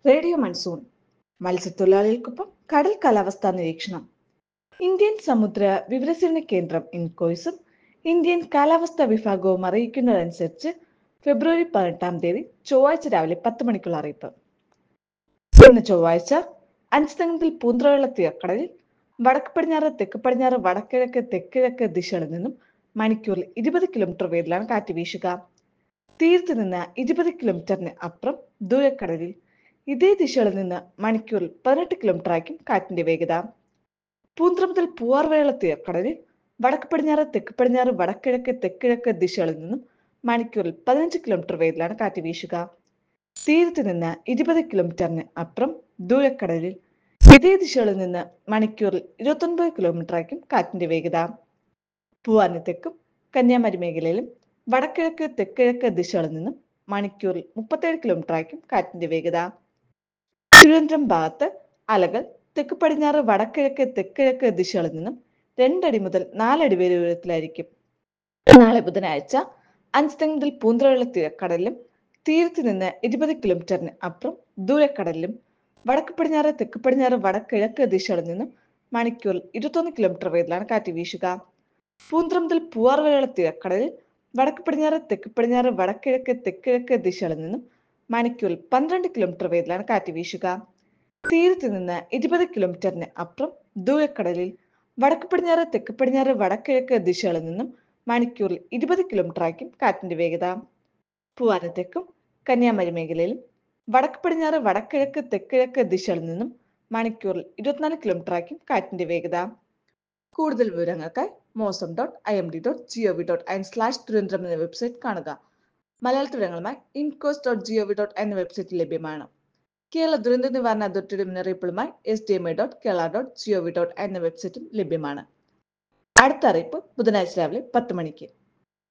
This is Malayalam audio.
റേഡിയോ മൺസൂൺ മത്സ്യത്തൊഴിലാളികൾക്കൊപ്പം കടൽ കാലാവസ്ഥാ നിരീക്ഷണം. ഇന്ത്യൻ സമുദ്ര വിവരസേവന കേന്ദ്രം ഇൻകോയ്സും ഇന്ത്യൻ കാലാവസ്ഥാ വിഭാഗവും അറിയിക്കുന്നതനുസരിച്ച് ഫെബ്രുവരി 18 ചൊവ്വാഴ്ച രാവിലെ 10 മണിക്കുള്ള അറിയിപ്പ്. ഇന്ന് ചൊവ്വാഴ്ച അഞ്ചുതെങ്ങിൽ പൂന്തറയുള്ള തീരക്കടലിൽ വടക്ക് പടിഞ്ഞാറ് തെക്ക് പടിഞ്ഞാറ് വടക്കിഴക്ക് തെക്കിഴക്ക് ദിശകളിൽ നിന്നും മണിക്കൂറിൽ 20 കിലോമീറ്റർ വേഗത്തിലാണ് കാറ്റ് വീശുക. തീരത്ത് നിന്ന് 20 കിലോമീറ്ററിന് അപ്പുറം ദൂരക്കടലിൽ ഇതേ ദിശകളിൽ നിന്ന് മണിക്കൂറിൽ 18 കിലോമീറ്റർ ആയിരിക്കും കാറ്റിന്റെ വേഗത. പൂന്തറ മുതൽ പൂവാർ വരെയുള്ള തീരക്കടലിൽ വടക്ക് പടിഞ്ഞാറ് തെക്ക് പടിഞ്ഞാറ് വടക്കിഴക്ക് തെക്കിഴക്ക് ദിശകളിൽ നിന്നും മണിക്കൂറിൽ 15 കിലോമീറ്റർ വേഗത്തിലാണ് കാറ്റ് വീശുക. തീരത്ത് നിന്ന് 20 കിലോമീറ്ററിന് അപ്പുറം ദൂരക്കടലിൽ ഇതേ ദിശകളിൽ നിന്ന് മണിക്കൂറിൽ 29 കിലോമീറ്റർ ആയിരിക്കും കാറ്റിന്റെ വേഗത. പൂവാറിന് തെക്കും കന്യാകുമാരി മേഖലയിലും വടക്കിഴക്ക് തെക്കിഴക്ക് ദിശകളിൽ നിന്നും മണിക്കൂറിൽ 37 കിലോമീറ്റർ ആയിരിക്കും കാറ്റിന്റെ വേഗത. തിരുവനന്തപുരം ഭാഗത്ത് അലകൾ തെക്ക് പടിഞ്ഞാറ് വടക്കിഴക്ക് തെക്കിഴക്ക് ദിശകളിൽ നിന്നും 2 അടി മുതൽ 4 അടി വരെ ഉയരത്തിലായിരിക്കും. നാളെ ബുധനാഴ്ച അഞ്ചുതെങ്ങ് മുതൽ പൂന്തറയുള്ള തീരക്കടലിലും തീരത്ത് നിന്ന് 20 കിലോമീറ്ററിന് അപ്പുറം ദൂരക്കടലിലും വടക്ക് പടിഞ്ഞാറ് തെക്ക് പടിഞ്ഞാറ് വടക്കിഴക്ക് ദിശകളിൽ നിന്നും മണിക്കൂറിൽ 21 കിലോമീറ്റർ വേഗത്തിലാണ് കാറ്റ് വീശുക. പൂന്തറ മുതൽ പൂവാർ വരെയുള്ള തീരക്കടലിൽ വടക്ക് പടിഞ്ഞാറ് തെക്ക് പടിഞ്ഞാറ് വടക്കിഴക്ക് തെക്കിഴക്ക് ദിശകളിൽ നിന്നും മണിക്കൂറിൽ 12 കിലോമീറ്റർ വേഗത്തിലാണ് കാറ്റ് വീശുക. തീരത്ത് നിന്ന് 20 കിലോമീറ്ററിന് അപ്പുറം ദൂരക്കടലിൽ വടക്ക് പടിഞ്ഞാറ് തെക്ക് പടിഞ്ഞാറ് വടക്കിഴക്ക് ദിശകളിൽ നിന്നും മണിക്കൂറിൽ 20 കിലോമീറ്റർ ആയിരിക്കും കാറ്റിന്റെ വേഗത. പൂവാറിന് തെക്കും കന്യാകുമാരി മേഖലയിലും വടക്ക് പടിഞ്ഞാറ് വടക്കിഴക്ക് തെക്കിഴക്ക് ദിശകളിൽ നിന്നും മണിക്കൂറിൽ 24 കിലോമീറ്റർ ആയിരിക്കും കാറ്റിന്റെ വേഗത. കൂടുതൽ വിവരങ്ങൾക്കായി mosam.imd.gov.in/തിരുവനന്തപുരം എന്ന വെബ്സൈറ്റ് കാണുക. മലയാളത്തിൽ വിവരങ്ങളുമായി incos.gov.in എന്ന വെബ്സൈറ്റിൽ ലഭ്യമാണ്. കേരള ദുരന്ത നിവാരണ അതോറിറ്റിയുടെ മുന്നറിയിപ്പുകളുമായി sdmi.kerala.gov.in എന്ന വെബ്സൈറ്റും ലഭ്യമാണ്. അടുത്ത അറിയിപ്പ് ബുധനാഴ്ച രാവിലെ 10 മണിക്ക്.